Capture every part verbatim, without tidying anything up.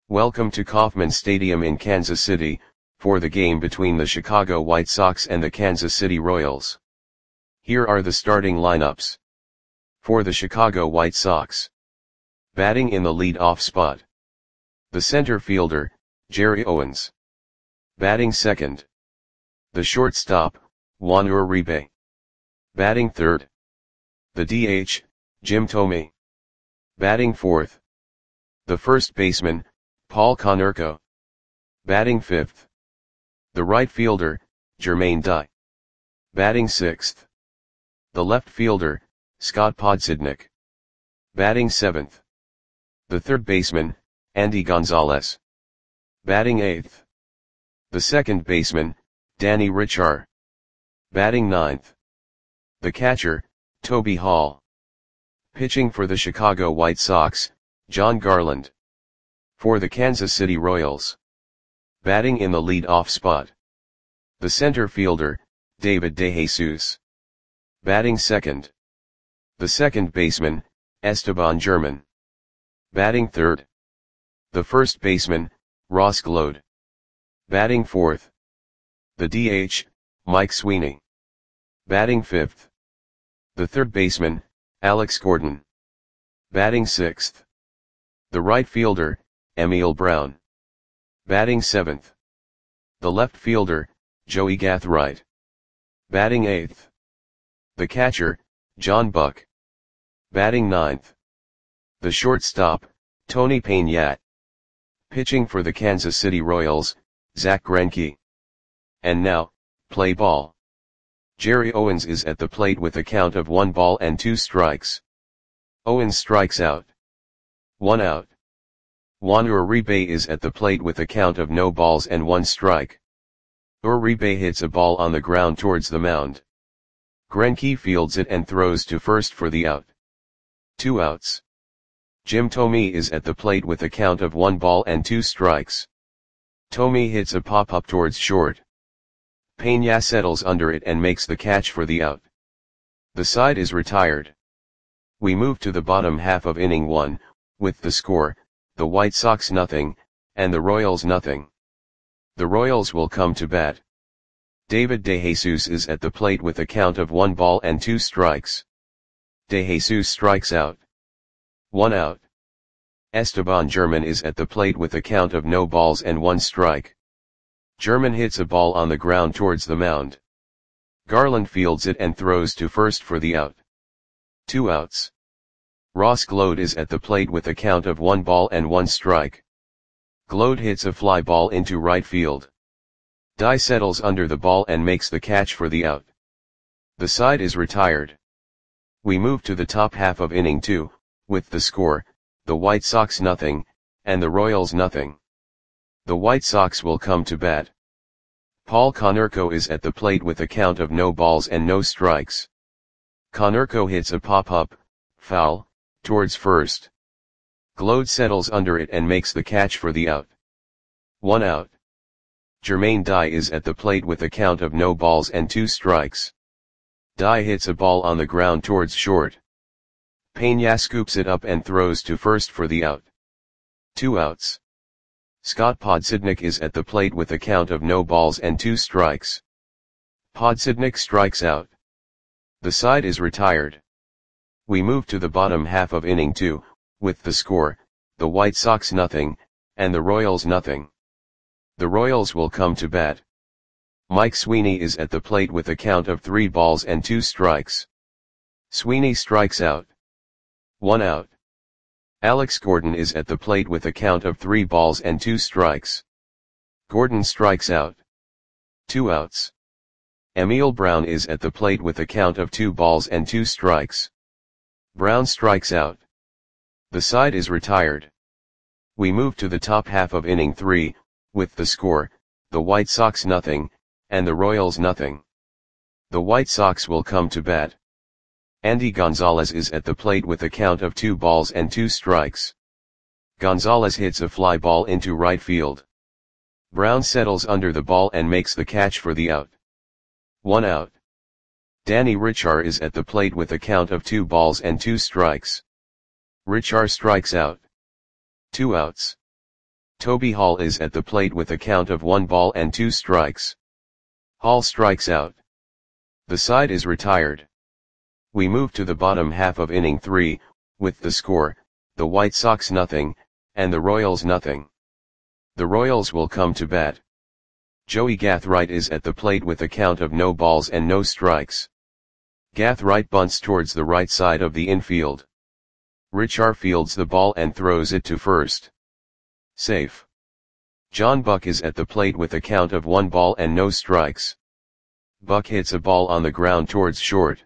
Welcome to Kauffman Stadium in Kansas City, for the game between the Chicago White Sox and the Kansas City Royals. Here are the starting lineups. For the Chicago White Sox. Batting in the lead-off spot. The center fielder, Jerry Owens. Batting second. The shortstop, Juan Uribe. Batting third. The D H, Jim Thome. Batting fourth. The first baseman, Paul Konerko. Batting fifth. The right fielder, Jermaine Dye. Batting sixth. The left fielder, Scott Podsednik. Batting seventh. The third baseman, Andy Gonzalez. Batting eighth. The second baseman, Danny Richar. Batting ninth. The catcher, Toby Hall. Pitching for the Chicago White Sox, John Garland. For the Kansas City Royals. Batting in the lead-off spot. The center fielder, David DeJesus. Batting second. The second baseman, Esteban German. Batting third. The first baseman, Ross Gload. Batting fourth. The D H, Mike Sweeney. Batting fifth. The third baseman, Alex Gordon. Batting sixth. The right fielder, Emil Brown. Batting seventh. The left fielder, Joey Gathright. Batting eighth. The catcher, John Buck. Batting ninth. The shortstop, Tony Peña. Pitching for the Kansas City Royals, Zach Greinke. And now, play ball. Jerry Owens is at the plate with a count of one ball and two strikes. Owens strikes out. One out. Juan Uribe is at the plate with a count of no balls and one strike. Uribe hits a ball on the ground towards the mound. Greinke fields it and throws to first for the out. Two outs. Jim Thome is at the plate with a count of one ball and two strikes. Thome hits a pop-up towards short. Peña settles under it and makes the catch for the out. The side is retired. We move to the bottom half of inning one, with the score, the White Sox nothing, and the Royals nothing. The Royals will come to bat. David DeJesus is at the plate with a count of one ball and two strikes. DeJesus strikes out. One out. Esteban German is at the plate with a count of no balls and one strike. German hits a ball on the ground towards the mound. Garland fields it and throws to first for the out. Two outs. Ross Gload is at the plate with a count of one ball and one strike. Gload hits a fly ball into right field. Dye settles under the ball and makes the catch for the out. The side is retired. We move to the top half of inning two, with the score, the White Sox nothing, and the Royals nothing. The White Sox will come to bat. Paul Konerko is at the plate with a count of no balls and no strikes. Konerko hits a pop-up, foul, towards first. Gload settles under it and makes the catch for the out. One out. Jermaine Dye is at the plate with a count of no balls and two strikes. Dye hits a ball on the ground towards short. Peña scoops it up and throws to first for the out. Two outs. Scott Podsednik is at the plate with a count of no balls and two strikes. Podsednik strikes out. The side is retired. We move to the bottom half of inning two, with the score, the White Sox nothing, and the Royals nothing. The Royals will come to bat. Mike Sweeney is at the plate with a count of three balls and two strikes. Sweeney strikes out. One out. Alex Gordon is at the plate with a count of three balls and two strikes. Gordon strikes out. Two outs. Emil Brown is at the plate with a count of two balls and two strikes. Brown strikes out. The side is retired. We move to the top half of inning three, with the score, the White Sox nothing, and the Royals nothing. The White Sox will come to bat. Andy Gonzalez is at the plate with a count of two balls and two strikes. Gonzalez hits a fly ball into right field. Brown settles under the ball and makes the catch for the out. One out. Danny Richar is at the plate with a count of two balls and two strikes. Richar strikes out. Two outs. Toby Hall is at the plate with a count of one ball and two strikes. Hall strikes out. The side is retired. We move to the bottom half of inning three, with the score, the White Sox nothing, and the Royals nothing. The Royals will come to bat. Joey Gathright is at the plate with a count of no balls and no strikes. Gathright bunts towards the right side of the infield. Richar fields the ball and throws it to first. Safe. John Buck is at the plate with a count of one ball and no strikes. Buck hits a ball on the ground towards short.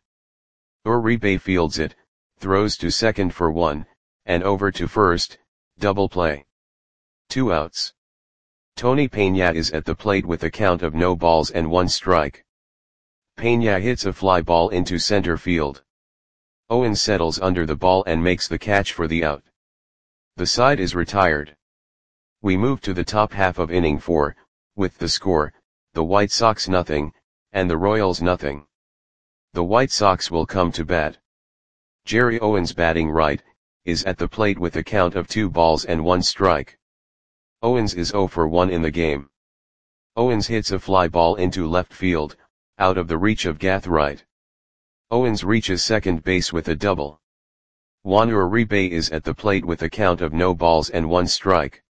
Uribe fields it, throws to second for one, and over to first, double play. Two outs. Tony Peña is at the plate with a count of no balls and one strike. Peña hits a fly ball into center field. Owens settles under the ball and makes the catch for the out. The side is retired. We move to the top half of inning four, with the score, the White Sox nothing, and the Royals nothing. The White Sox will come to bat. Jerry Owens, batting right, is at the plate with a count of two balls and one strike. Owens is oh for one in the game. Owens hits a fly ball into left field, out of the reach of Gathright. Owens reaches second base with a double. Juan Uribe is at the plate with a count of no balls and one strike.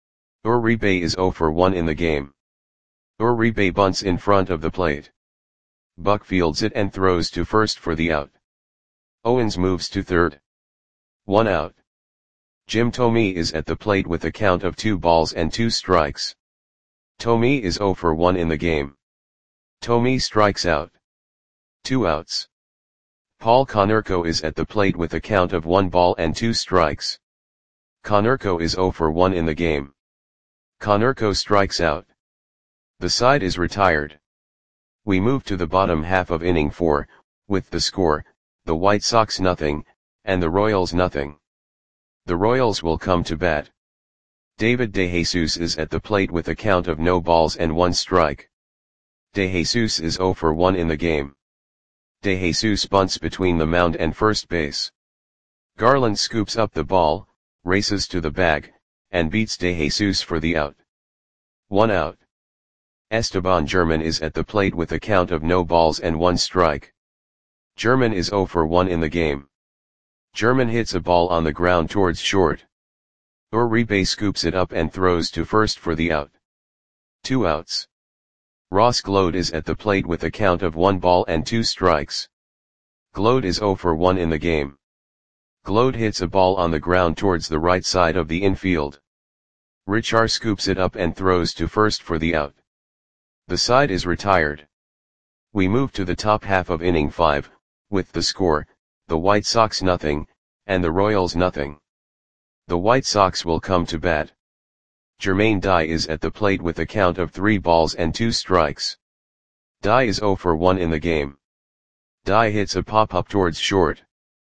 Uribe is oh for one in the game. Uribe bunts in front of the plate. Buck fields it and throws to first for the out. Owens moves to third. One out. Jim Thome is at the plate with a count of two balls and two strikes. Thome is oh for one in the game. Thome strikes out. Two outs. Paul Konerko is at the plate with a count of one ball and two strikes. Konerko is oh for one in the game. Konerko strikes out. The side is retired. We move to the bottom half of inning four, with the score, the White Sox nothing, and the Royals nothing. The Royals will come to bat. David DeJesus is at the plate with a count of no balls and one strike. DeJesus is oh for one in the game. DeJesus bunts between the mound and first base. Garland scoops up the ball, races to the bag, and beats DeJesus for the out. One out. Esteban German is at the plate with a count of no balls and one strike. German is oh for one in the game. German hits a ball on the ground towards short. Uribe scoops it up and throws to first for the out. Two outs. Ross Gload is at the plate with a count of one ball and two strikes. Gload is oh for one in the game. Gload hits a ball on the ground towards the right side of the infield. Richar scoops it up and throws to first for the out. The side is retired. We move to the top half of inning five, with the score, the White Sox nothing, and the Royals nothing. The White Sox will come to bat. Jermaine Dye is at the plate with a count of three balls and two strikes. Dye is oh for one in the game. Dye hits a pop-up towards short.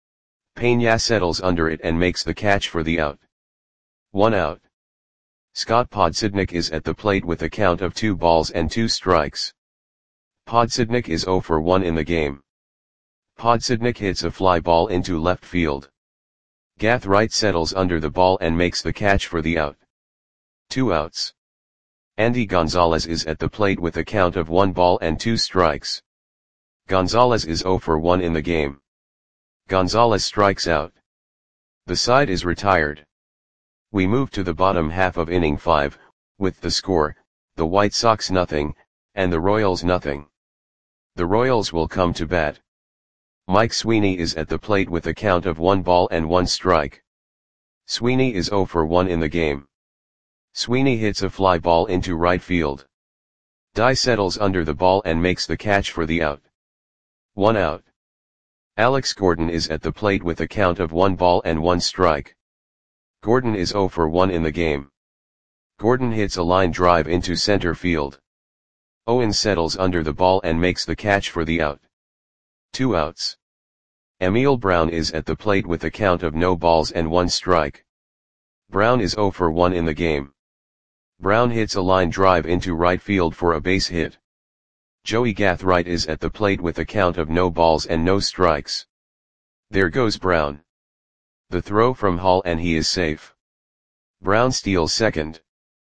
Peña settles under it and makes the catch for the out. One out. Scott Podsednik is at the plate with a count of two balls and two strikes. Podsednik is oh for one in the game. Podsednik hits a fly ball into left field. Gathright settles under the ball and makes the catch for the out. Two outs. Andy Gonzalez is at the plate with a count of one ball and two strikes. Gonzalez is oh for one in the game. Gonzalez strikes out. The side is retired. We move to the bottom half of inning five, with the score, the White Sox nothing, and the Royals nothing. The Royals will come to bat. Mike Sweeney is at the plate with a count of one ball and one strike. Sweeney is oh for one in the game. Sweeney hits a fly ball into right field. Dye settles under the ball and makes the catch for the out. One out. Alex Gordon is at the plate with a count of one ball and one strike. Gordon is oh for one in the game. Gordon hits a line drive into center field. Owens settles under the ball and makes the catch for the out. Two outs. Emil Brown is at the plate with a count of no balls and one strike. Brown is oh for one in the game. Brown hits a line drive into right field for a base hit. Joey Gathright is at the plate with a count of no balls and no strikes. There goes Brown. The throw from Hall and he is safe. Brown steals second.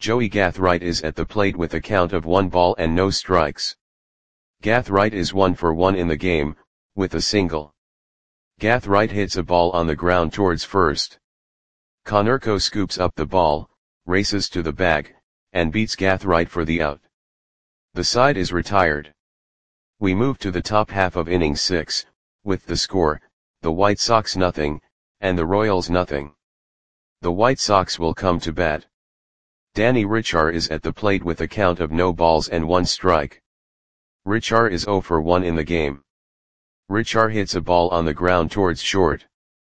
Joey Gathright is at the plate with a count of one ball and no strikes. Gathright is one for one in the game, with a single. Gathright hits a ball on the ground towards first. Konerko scoops up the ball, races to the bag, and beats Gathright for the out. The side is retired. We move to the top half of inning six, with the score, the White Sox nothing, and the Royals nothing. The White Sox will come to bat. Danny Richar is at the plate with a count of no balls and one strike. Richar is zero for one in the game. Richar hits a ball on the ground towards short.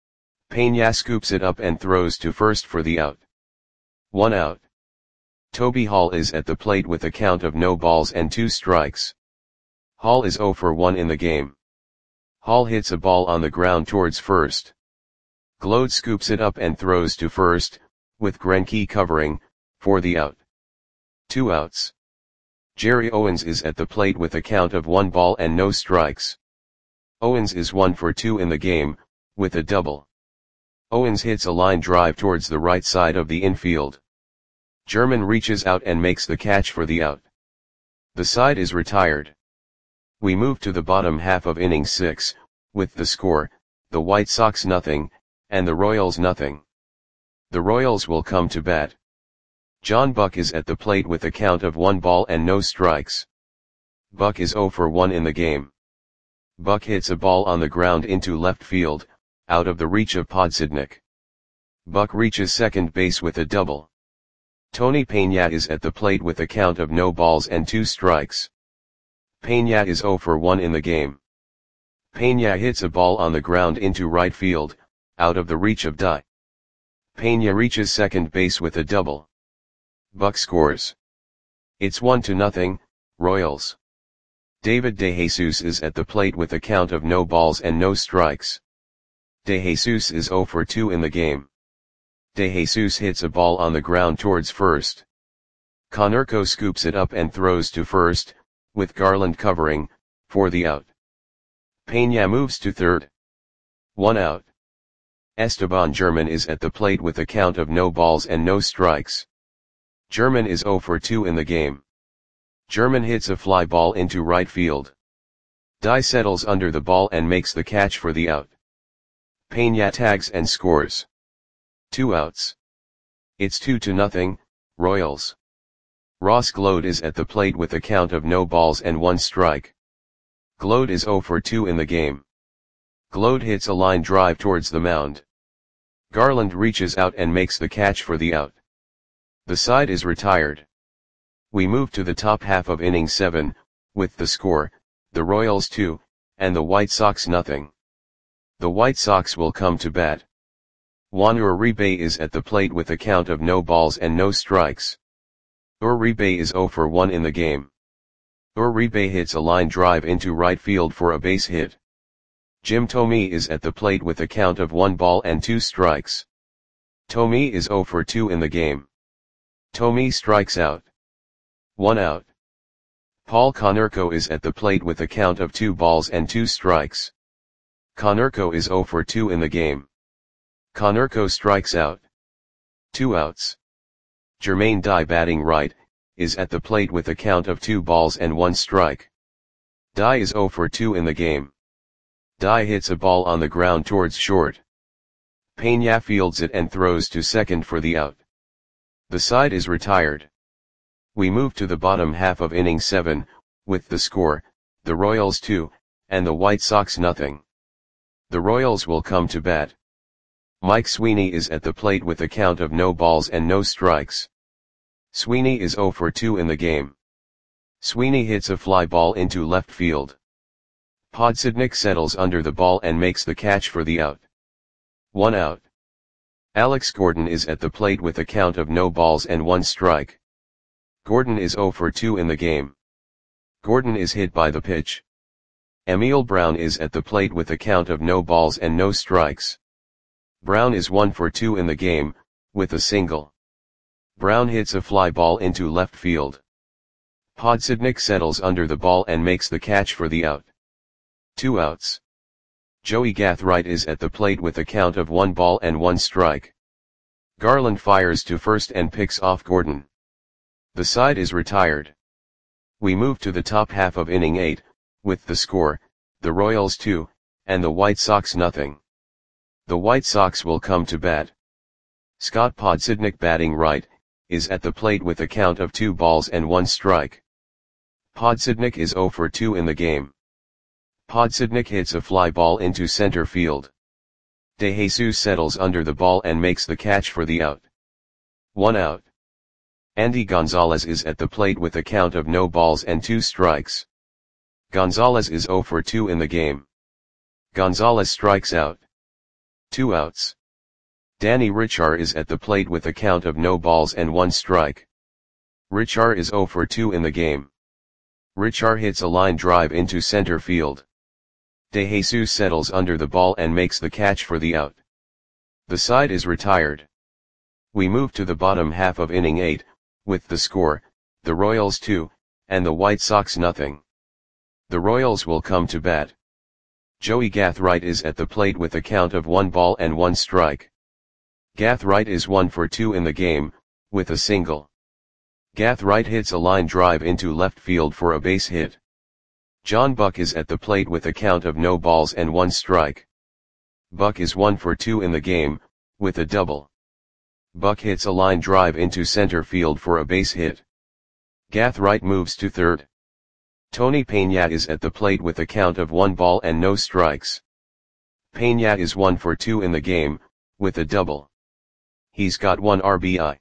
Peña scoops it up and throws to first for the out. One out. Toby Hall is at the plate with a count of no balls and two strikes. Hall is zero for one in the game. Hall hits a ball on the ground towards first. Glode scoops it up and throws to first, with Greinke covering, for the out. Two outs. Jerry Owens is at the plate with a count of one ball and no strikes. Owens is one for two in the game, with a double. Owens hits a line drive towards the right side of the infield. German reaches out and makes the catch for the out. The side is retired. We move to the bottom half of inning six, with the score, the White Sox nothing, and the Royals nothing. The Royals will come to bat. John Buck is at the plate with a count of one ball and no strikes. Buck is zero for one in the game. Buck hits a ball on the ground into left field, out of the reach of Podsednik. Buck reaches second base with a double. Tony Peña is at the plate with a count of no balls and two strikes. Peña is zero for one in the game. Peña hits a ball on the ground into right field, out of the reach of Dye. Peña reaches second base with a double. Buck scores. It's one to nothing, Royals. David DeJesus is at the plate with a count of no balls and no strikes. DeJesus is zero for two in the game. DeJesus hits a ball on the ground towards first. Konerko scoops it up and throws to first, with Garland covering, for the out. Peña moves to third. One out. Esteban German is at the plate with a count of no balls and no strikes. German is zero for two in the game. German hits a fly ball into right field. Dye settles under the ball and makes the catch for the out. Peña tags and scores. Two outs. It's two to nothing, Royals. Ross Glode is at the plate with a count of no balls and one strike. Glode is zero for two in the game. Glode hits a line drive towards the mound. Garland reaches out and makes the catch for the out. The side is retired. We move to the top half of inning seven, with the score, the Royals two, and the White Sox nothing. The White Sox will come to bat. Juan Uribe is at the plate with a count of no balls and no strikes. Uribe is zero for one in the game. Uribe hits a line drive into right field for a base hit. Jim Thome is at the plate with a count of one ball and two strikes. Thome is zero for two in the game. Thome strikes out. One out. Paul Konerko is at the plate with a count of two balls and two strikes. Konerko is zero for two in the game. Konerko strikes out. Two outs. Jermaine Dye batting right, is at the plate with a count of two balls and one strike. Dye is zero for two in the game. Dye hits a ball on the ground towards short. Peña fields it and throws to second for the out. The side is retired. We move to the bottom half of inning seven, with the score, the Royals two, and the White Sox nothing. The Royals will come to bat. Mike Sweeney is at the plate with a count of no balls and no strikes. Sweeney is zero for two in the game. Sweeney hits a fly ball into left field. Podsednik settles under the ball and makes the catch for the out. One out. Alex Gordon is at the plate with a count of no balls and one strike. Gordon is zero for two in the game. Gordon is hit by the pitch. Emil Brown is at the plate with a count of no balls and no strikes. Brown is one for two in the game, with a single. Brown hits a fly ball into left field. Podsednik settles under the ball and makes the catch for the out. Two outs. Joey Gathright is at the plate with a count of one ball and one strike. Garland fires to first and picks off Gordon. The side is retired. We move to the top half of inning eight, with the score, the Royals two, and the White Sox nothing. The White Sox will come to bat. Scott Podsednik, batting right, is at the plate with a count of two balls and one strike. Podsednik is zero for two in the game. Podsednik hits a fly ball into center field. De Jesus settles under the ball and makes the catch for the out. One out. Andy Gonzalez is at the plate with a count of no balls and two strikes. Gonzalez is zero for two in the game. Gonzalez strikes out. Two outs. Danny Richar is at the plate with a count of no balls and one strike. Richar is zero for two in the game. Richar hits a line drive into center field. De Jesus settles under the ball and makes the catch for the out. The side is retired. We move to the bottom half of inning eight, with the score, the Royals two, and the White Sox nothing. The Royals will come to bat. Joey Gathright is at the plate with a count of one ball and one strike. Gathright is one for two in the game, with a single. Gathright hits a line drive into left field for a base hit. John Buck is at the plate with a count of no balls and one strike. Buck is one for two in the game, with a double. Buck hits a line drive into center field for a base hit. Gathright moves to third. Tony Peña is at the plate with a count of one ball and no strikes. Peña is one for two in the game, with a double. He's got one R B I.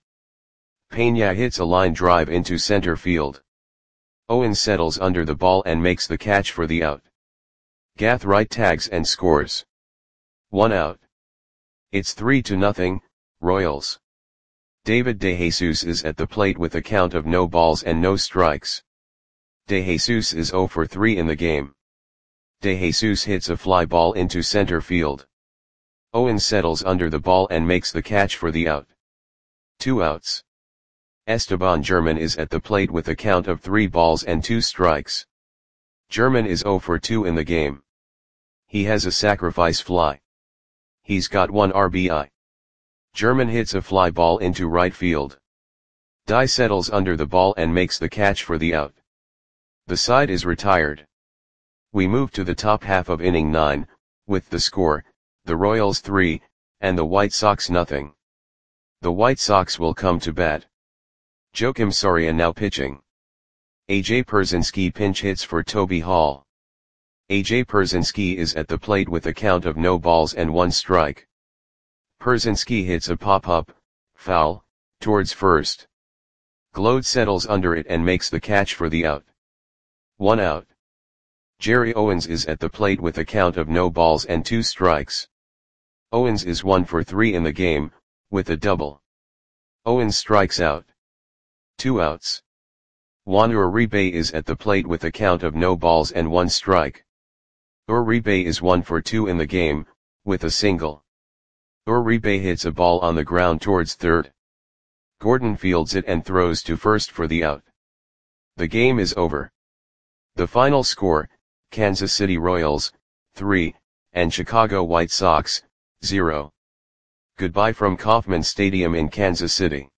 Peña hits a line drive into center field. Owens settles under the ball and makes the catch for the out. Gathright tags and scores. One out. It's three to nothing, Royals. David De Jesus is at the plate with a count of no balls and no strikes. De Jesus is zero for three in the game. De Jesus hits a fly ball into center field. Owens settles under the ball and makes the catch for the out. Two outs. Esteban German is at the plate with a count of three balls and two strikes. German is zero for two in the game. He has a sacrifice fly. He's got one R B I. German hits a fly ball into right field. Dye settles under the ball and makes the catch for the out. The side is retired. We move to the top half of inning nine, with the score, the Royals three, and the White Sox nothing. The White Sox will come to bat. Joakim Soria now pitching. A J Pierzynski pinch hits for Toby Hall. A J Pierzynski is at the plate with a count of no balls and one strike. Pierzynski hits a pop-up, foul, towards first. Glode settles under it and makes the catch for the out. One out. Jerry Owens is at the plate with a count of no balls and two strikes. Owens is one for three in the game, with a double. Owens strikes out. Two outs. Juan Uribe is at the plate with a count of no balls and one strike. Uribe is one for two in the game, with a single. Uribe hits a ball on the ground towards third. Gordon fields it and throws to first for the out. The game is over. The final score, Kansas City Royals, three, and Chicago White Sox, zero. Goodbye from Kauffman Stadium in Kansas City.